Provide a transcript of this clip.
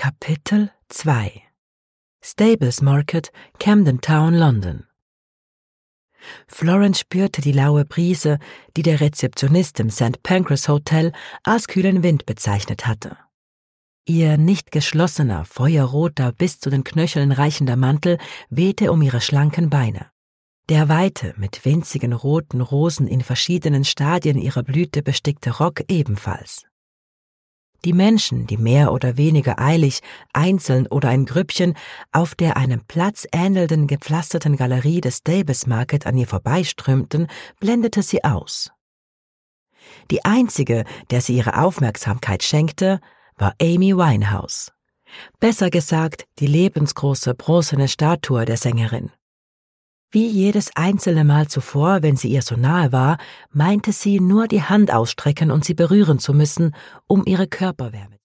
Kapitel 2 Stables Market, Camden Town, London. Florence spürte die laue Brise, die der Rezeptionist im St. Pancras Hotel als kühlen Wind bezeichnet hatte. Ihr nicht geschlossener, feuerroter, bis zu den Knöcheln reichender Mantel wehte um ihre schlanken Beine. Der weite, mit winzigen roten Rosen in verschiedenen Stadien ihrer Blüte bestickte Rock ebenfalls. Die Menschen, die mehr oder weniger eilig, einzeln oder in Grüppchen, auf der einem Platz ähnelnden gepflasterten Galerie des Stables Market an ihr vorbeiströmten, blendete sie aus. Die einzige, der sie ihre Aufmerksamkeit schenkte, war Amy Winehouse. Besser gesagt, die lebensgroße bronzene Statue der Sängerin. Wie jedes einzelne Mal zuvor, wenn sie ihr so nahe war, meinte sie nur die Hand ausstrecken und sie berühren zu müssen, um ihre Körperwärme